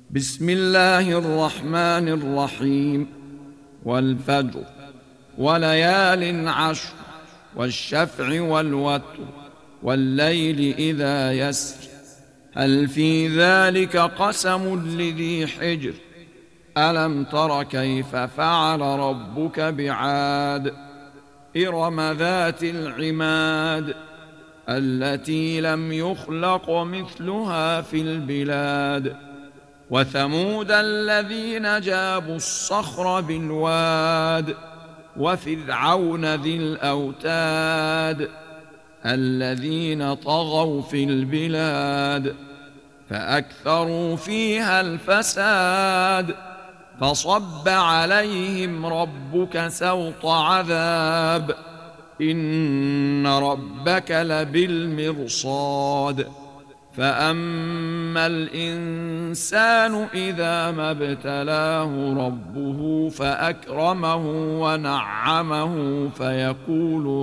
بسم الله الرحمن الرحيم. والفجر وليال عشر والشفع والوتر والليل إذا يسر هل في ذلك قسم لذي حجر ألم تر كيف فعل ربك بعاد إرم ذات العماد التي لم يخلق مثلها في البلاد وثمود الذين جابوا الصخر بالواد وفرعون ذي الأوتاد الذين طغوا في البلاد فأكثروا فيها الفساد فصب عليهم ربك سوط عذاب إن ربك لبالمرصاد فأما الإنسان إذا ما ابتلاه ربه فأكرمه ونعمه فيقول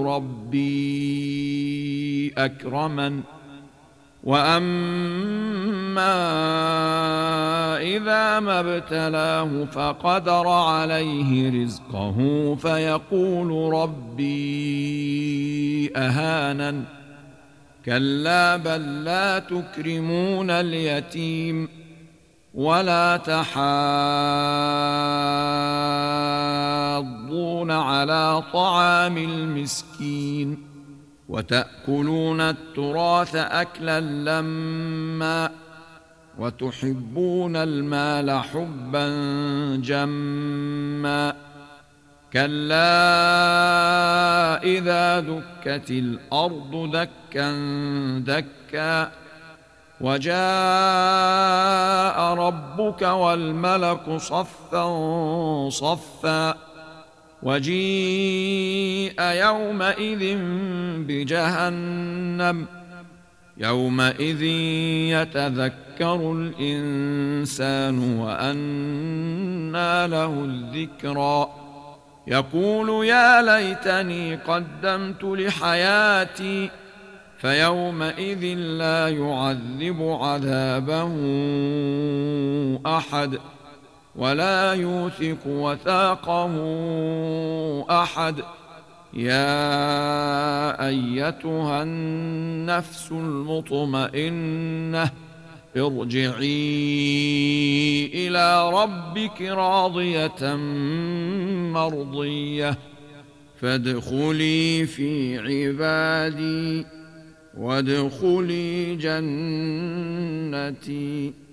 ربي أكرمن وأما إذا ما ابتلاه فقدر عليه رزقه فيقول ربي أهانن كلا بل لا تكرمون اليتيم ولا تحاضون على طعام المسكين وتأكلون التراث أكلا لما وتحبون المال حبا جما كلا إذا دكت الأرض دكا دكا وجاء ربك والملك صفا صفا وجيء يومئذ بجهنم يومئذ يتذكر الإنسان وأنى له الذكرى يقول يا ليتني قدمت لحياتي فيومئذ لا يعذب عذابه أحد ولا يوثق وثاقه أحد يا أيتها النفس المطمئنة ارجعي إلى ربك راضية مرضية فادخلي في عبادي وادخلي جنتي.